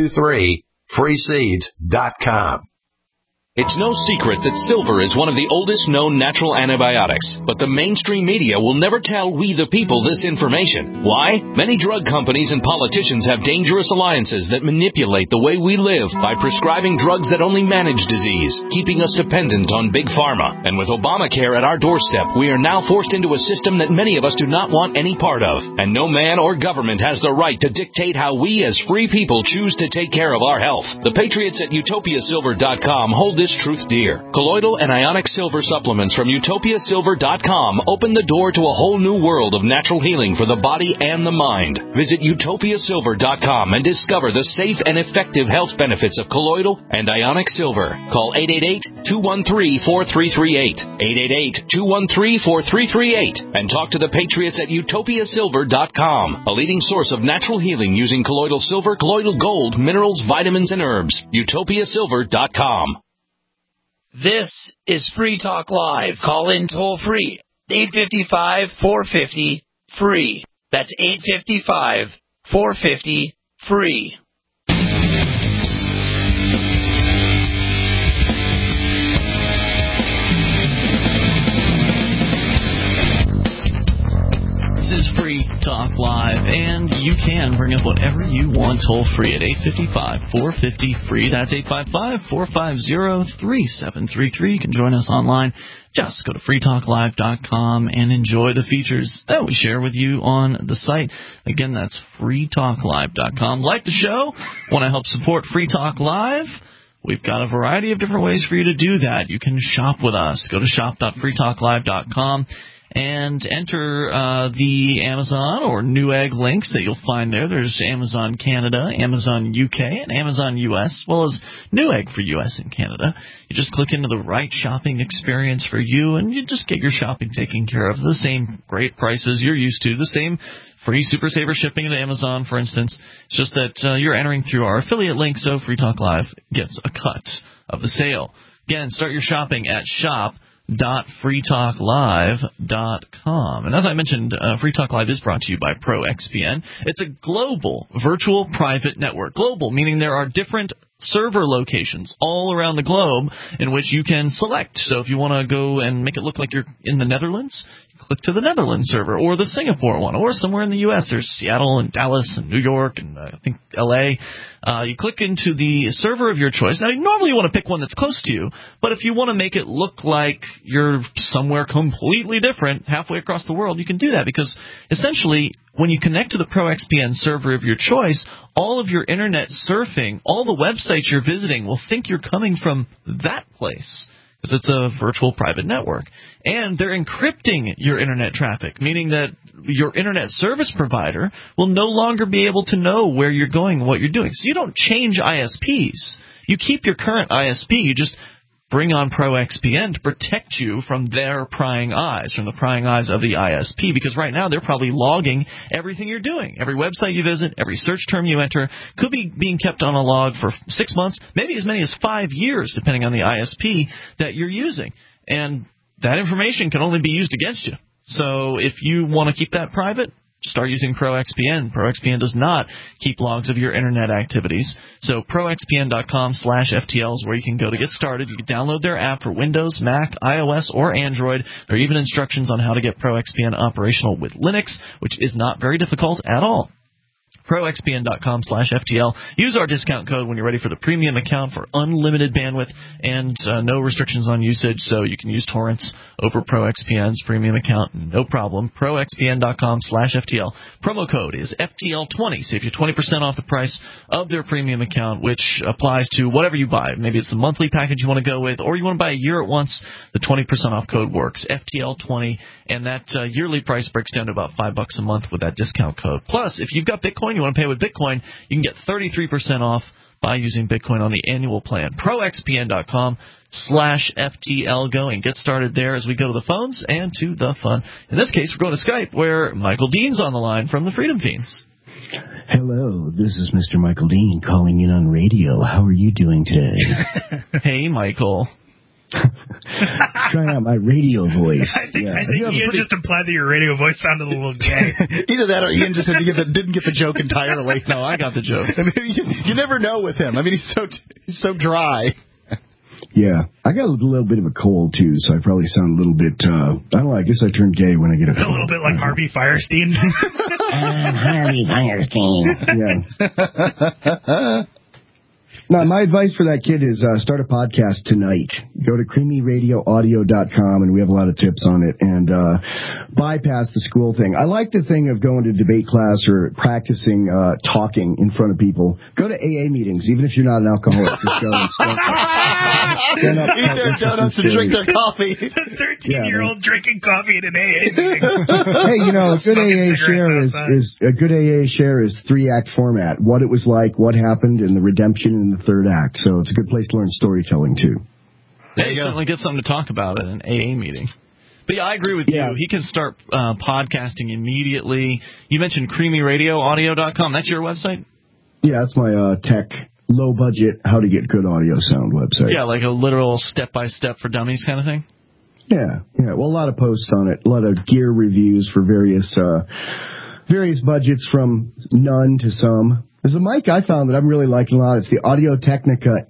S16: 123freeseeds.com.
S19: It's no secret that silver is one of the oldest known natural antibiotics, but the mainstream media will never tell we the people this information. Why? Many drug companies and politicians have dangerous alliances that manipulate the way we live by prescribing drugs that only manage disease, keeping us dependent on big pharma. And with Obamacare at our doorstep, we are now forced into a system that many of us do not want any part of. And no man or government has the right to dictate how we as free people choose to take care of our health. The patriots at utopiasilver.com hold this truth dear. Colloidal and ionic silver supplements from utopiasilver.com open the door to a whole new world of natural healing for the body and the mind. Visit utopiasilver.com and discover the safe and effective health benefits of colloidal and ionic silver. Call 888-213-4338, 888-213-4338, and talk to the patriots at utopiasilver.com, a leading source of natural healing using colloidal silver, colloidal gold, minerals, vitamins, and herbs. utopiasilver.com.
S9: This is Free Talk Live. Call in toll free. 855-450-FREE. That's 855-450-FREE.
S2: This is Free Talk Live, and you can bring up whatever you want toll-free at 855-450-FREE. That's 855-450-3733. You can join us online. Just go to freetalklive.com and enjoy the features that we share with you on the site. Again, that's freetalklive.com. Like the show? Want to help support Free Talk Live? We've got a variety of different ways for you to do that. You can shop with us. Go to shop.freetalklive.com. and enter the Amazon or Newegg links that you'll find there. There's Amazon Canada, Amazon UK, and Amazon US, as well as Newegg for US and Canada. You just click into the right shopping experience for you, and you just get your shopping taken care of. The same great prices you're used to, the same free Super Saver shipping at Amazon, for instance. It's just that you're entering through our affiliate link, so Free Talk Live gets a cut of the sale. Again, start your shopping at shop.freetalklive.com. And as I mentioned, Free Talk Live is brought to you by ProXPN. It's a global virtual private network. Global, meaning there are different server locations all around the globe in which you can select. So if you want to go and make it look like you're in the Netherlands, click to the Netherlands server, or the Singapore one, or somewhere in the U.S. There's Seattle and Dallas and New York and I think L.A. You click into the server of your choice. Now, normally you want to pick one that's close to you, but if you want to make it look like you're somewhere completely different, halfway across the world, you can do that, because essentially when you connect to the ProXPN server of your choice, all of your internet surfing, all the websites you're visiting will think you're coming from that place, because it's a virtual private network. And they're encrypting your internet traffic, meaning that your internet service provider will no longer be able to know where you're going and what you're doing. So you don't change ISPs. You keep your current ISP. You just bring on ProXPN to protect you from their prying eyes, from the prying eyes of the ISP, because right now they're probably logging everything you're doing. Every website you visit, every search term you enter could be being kept on a log for 6 months, maybe as many as 5 years, depending on the ISP that you're using. And that information can only be used against you. So if you want to keep that private, start using ProXPN. ProXPN does not keep logs of your internet activities. So ProXPN.com/FTL is where you can go to get started. You can download their app for Windows, Mac, iOS, or Android. There are even instructions on how to get ProXPN operational with Linux, which is not very difficult at all. ProXPN.com/FTL. Use our discount code when you're ready for the premium account for unlimited bandwidth and no restrictions on usage, so you can use torrents over ProXPN's premium account, no problem. ProXPN.com/FTL. Promo code is FTL20. Save you 20% off the price of their premium account, which applies to whatever you buy. Maybe it's a monthly package you want to go with, or you want to buy a year at once. The 20% off code works. FTL20, and that yearly price breaks down to about $5 a month with that discount code. Plus, if you've got Bitcoin, you want to pay with Bitcoin, you can get 33% off by using Bitcoin on the annual plan. ProXPN.com/FTL. Go and get started there as we go to the phones and to the fun. In this case, we're going to Skype, where Michael Dean's on the line from the Freedom Fiends.
S20: Hello, this is Mr. Michael Dean calling in on radio. How are you doing today?
S2: Hey, Michael.
S20: Trying out my radio voice.
S4: I think Ian just implied that your radio voice sounded a little gay.
S3: Either that or Ian just didn't get the joke entirely.
S2: No, I got the joke.
S3: I mean, you never know with him. I mean, he's so dry.
S20: Yeah, I got a little bit of a cold, too, so I probably sound a little bit, I don't know, I guess I turn gay when I get a cold.
S4: A little bit like Harvey Firestein.
S20: Harvey Firestein. Yeah. Now, my advice for that kid is start a podcast tonight. Go to creamyradioaudio.com, and we have a lot of tips on it, and bypass the school thing. I like the thing of going to debate class or practicing talking in front of people. Go to AA meetings, even if you're not an alcoholic. Just go and stand up.
S3: Eat their donuts and drink their coffee.
S4: The 13-year-old drinking coffee at an AA meeting.
S20: Hey, a good AA share is 3-act format. What it was like, what happened, and the redemption in the third act. So it's a good place to learn storytelling, too.
S2: Yeah, you certainly get something to talk about at an AA meeting. But yeah, I agree with you. He can start podcasting immediately. You mentioned creamyradioaudio.com. That's your website?
S20: Yeah, that's my tech, low-budget, how-to-get-good audio sound website.
S2: Yeah, like a literal step-by-step for dummies kind of thing?
S20: Yeah. Well, a lot of posts on it. A lot of gear reviews for various budgets from none to some. There's a mic I found that I'm really liking a lot. It's the Audio-Technica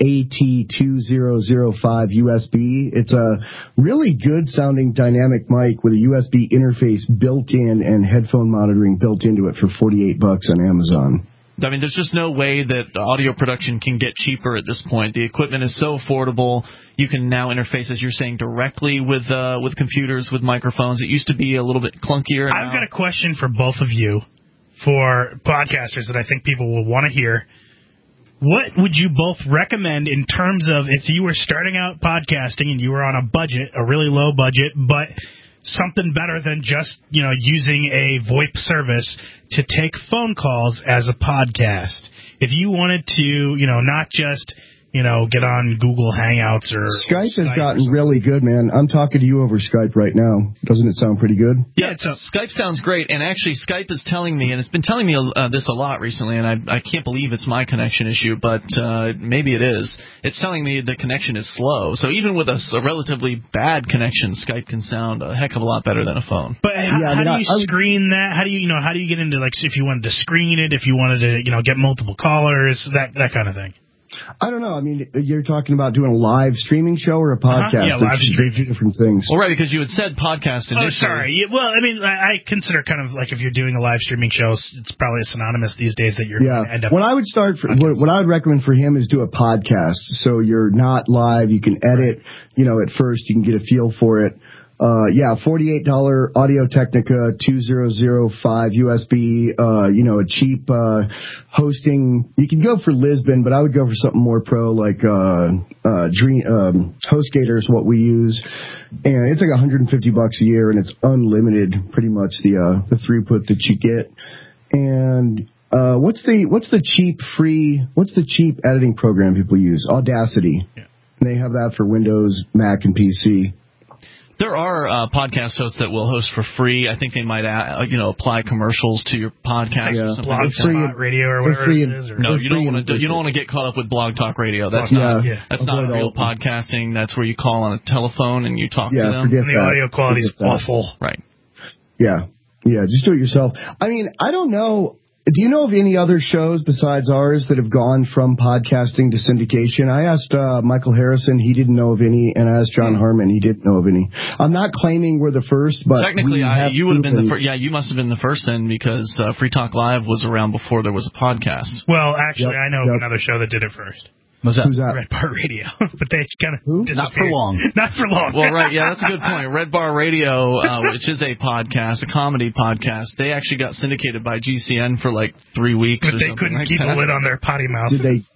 S20: AT2005 USB. It's a really good-sounding dynamic mic with a USB interface built in and headphone monitoring built into it for $48 on Amazon.
S2: I mean, there's just no way that audio production can get cheaper at this point. The equipment is so affordable. You can now interface, as you're saying, directly with computers, with microphones. It used to be a little bit clunkier.
S4: I've got a question for both of you. For podcasters that I think people will want to hear, what would you both recommend in terms of if you were starting out podcasting and you were on a budget, a really low budget, but something better than just, using a VoIP service to take phone calls as a podcast? If you wanted to, not just get on Google Hangouts or
S20: Skype has gotten really good, man. I'm talking to you over Skype right now. Doesn't it sound pretty good?
S2: Yeah, Skype sounds great, and actually Skype is telling me, and it's been telling me this a lot recently, and I can't believe it's my connection issue, but maybe it is. It's telling me the connection is slow. So even with a relatively bad connection, Skype can sound a heck of a lot better than a phone.
S4: But how do you screen that? How do you get into, like, if you wanted to screen it, if you wanted to, get multiple callers, that kind of thing?
S20: I don't know. I mean, you're talking about doing a live streaming show or a podcast?
S4: Yeah, live streaming.
S20: They're two different things.
S2: Well, right, because you had said podcast initially.
S4: Oh, sorry. Well, I mean, I consider kind of like if you're doing a live streaming show, it's probably synonymous these days that you're going to end up.
S20: What I would recommend for him is do a podcast. So you're not live. You can edit, at first. You can get a feel for it. $48 Audio-Technica 2005 USB, a cheap hosting. You can go for Lisbon, but I would go for something more pro like HostGator is what we use. And it's like $150 a year, and it's unlimited, pretty much the throughput that you get. And what's the cheap editing program people use? Audacity. Yeah. And they have that for Windows, Mac, and PC.
S2: There are podcast hosts that will host for free. I think they might, apply commercials to your podcast or something.
S4: Blog Talk Radio or whatever it is.
S2: No, you don't want to get caught up with Blog Talk Radio. That's not real podcasting. That's where you call on a telephone and you talk to them.
S4: And the audio quality is awful.
S2: Right.
S20: Yeah, just do it yourself. I mean, I don't know. Do you know of any other shows besides ours that have gone from podcasting to syndication? I asked Michael Harrison, he didn't know of any, and I asked John Harmon, he didn't know of any. I'm not claiming we're the first, but
S2: technically, you would have been the first. Yeah, you must have been the first then, because Free Talk Live was around before there was a podcast.
S4: Well, actually, I know of another show that did it first.
S3: Who's that?
S4: Red Bar Radio. But they kind of disappeared.
S3: Not for long.
S4: Not for long.
S2: Well, right, yeah, that's a good point. Red Bar Radio, which is a podcast, a comedy podcast, they actually got syndicated by GCN for like 3 weeks.
S4: But they couldn't keep a lid on their potty mouth.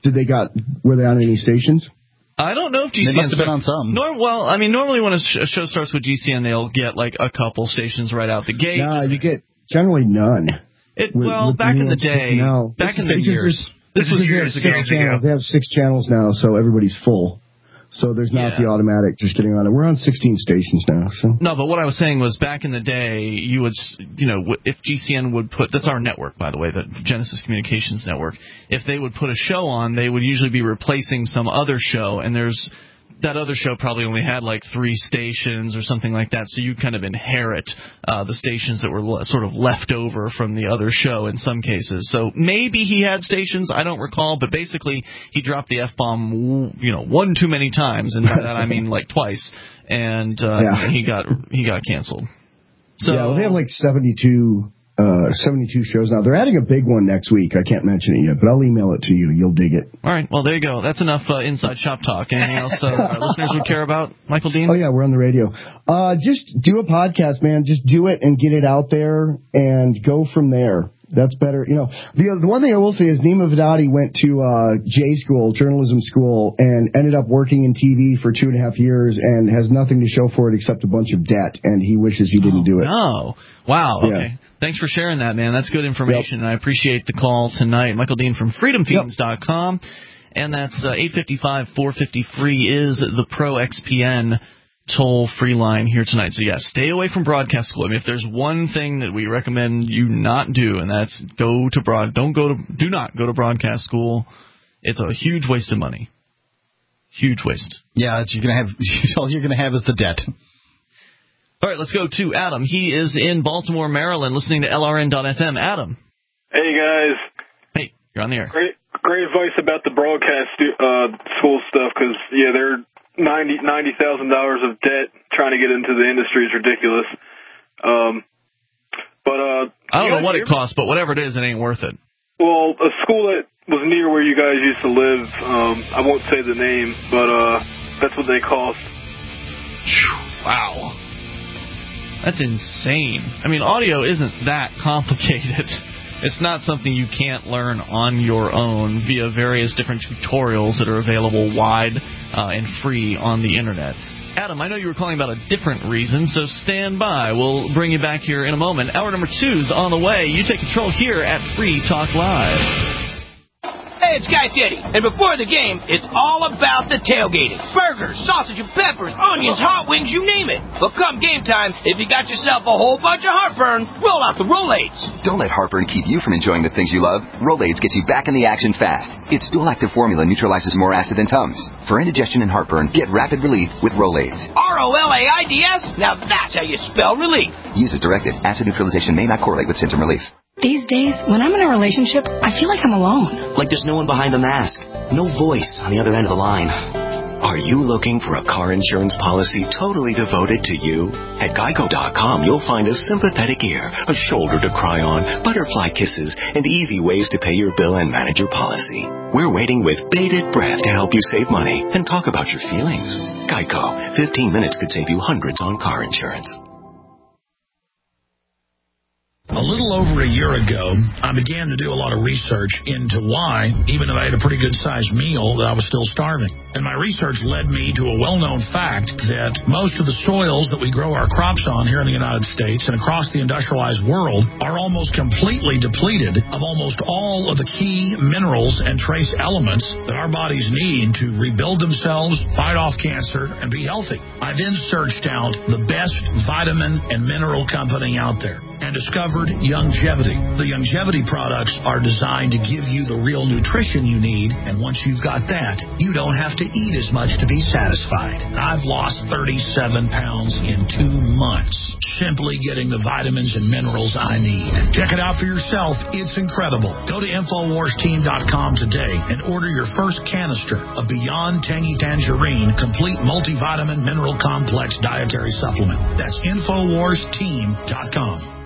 S20: Were they on any stations?
S2: I don't know if GCN...
S3: They must have been on some.
S2: Normally when a show starts with GCN, they'll get like a couple stations right out the gate.
S20: No, you get generally none.
S2: Back in the day, back in the years... This was years ago.
S20: They have 6 channels now, so everybody's full. So there's not the automatic just getting on it. We're on 16 stations now. So.
S2: No, but what I was saying was back in the day, you would, if GCN would put, that's our network, by the way, the Genesis Communications Network. If they would put a show on, they would usually be replacing some other show, and that other show probably only had like 3 stations or something like that, so you kind of inherit the stations that were sort of left over from the other show in some cases. So maybe he had stations, I don't recall, but basically he dropped the F-bomb, one too many times, and by that I mean like twice, and he got canceled. So
S20: they have like 72 shows now. They're adding a big one next week. I can't mention it yet, but I'll email it to you. You'll dig it.
S2: All right. Well, there you go. That's enough inside shop talk. Anything else our listeners would care about, Michael Dean?
S20: Oh, yeah, we're on the radio. Just do a podcast, man. Just do it and get it out there and go from there. That's better. The one thing I will say is Nima Vidadi went to J school, journalism school, and ended up working in TV for 2.5 years and has nothing to show for it except a bunch of debt, and he wishes he didn't do it.
S2: No. Wow.
S20: Yeah.
S2: Okay. Thanks for sharing that, man. That's good information, and I appreciate the call tonight. Michael Dean from freedomfeedings.com, and that's 855-450-FREE is the Pro XPN toll-free line here tonight. So, stay away from broadcast school. I mean, if there's one thing that we recommend you not do, and that's do not go to broadcast school. It's a huge waste of money. Huge waste.
S3: Yeah, all you're going to have is the debt.
S2: All right, let's go to Adam. He is in Baltimore, Maryland, listening to LRN.FM. Adam.
S21: Hey, guys.
S2: Hey, you're on the air.
S21: Great advice about the broadcast school stuff, because, they're $90,000 of debt trying to get into the industry is ridiculous.
S2: I don't know what it costs, but whatever it is, it ain't worth it.
S21: Well, a school that was near where you guys used to live, I won't say the name, but that's what they cost.
S2: Wow. That's insane. I mean, audio isn't that complicated. It's not something you can't learn on your own via various different tutorials that are available wide and free on the Internet. Adam, I know you were calling about a different reason, so stand by. We'll bring you back here in a moment. Hour number 2's on the way. You take control here at Free Talk Live.
S22: Hey, it's Guy Fieri, and before the game, it's all about the tailgating. Burgers, sausage and peppers, onions, hot wings, you name it. But come game time, if you got yourself a whole bunch of heartburn, roll out the Rolaids.
S23: Don't let heartburn keep you from enjoying the things you love. Rolaids gets you back in the action fast. Its dual-active formula neutralizes more acid than Tums. For indigestion and heartburn, get rapid relief with Rolaids.
S22: Rolaids? Now that's how you spell relief.
S23: Use as directed. Acid neutralization may not correlate with symptom relief.
S24: These days, when I'm in a relationship, I feel like I'm alone.
S25: Like there's no one behind the mask. No voice on the other end of the line. Are you looking for a car insurance policy totally devoted to you? At Geico.com, you'll find a sympathetic ear, a shoulder to cry on, butterfly kisses, and easy ways to pay your bill and manage your policy. We're waiting with bated breath to help you save money and talk about your feelings. Geico. 15 minutes could save you hundreds on car insurance.
S26: A little over a year ago, I began to do a lot of research into why, even though I had a pretty good-sized meal, that I was still starving. And my research led me to a well-known fact that most of the soils that we grow our crops on here in the United States and across the industrialized world are almost completely depleted of almost all of the key minerals and trace elements that our bodies need to rebuild themselves, fight off cancer, and be healthy. I then searched out the best vitamin and mineral company out there and discovered Youngevity. The Youngevity products are designed to give you the real nutrition you need, and once you've got that, you don't have to eat as much to be satisfied. I've lost 37 pounds in 2 months, simply getting the vitamins and minerals I need. Check it out for yourself. It's incredible. Go to InfoWarsTeam.com today and order your first canister of Beyond Tangy Tangerine Complete Multivitamin Mineral Complex Dietary Supplement. That's InfoWarsTeam.com.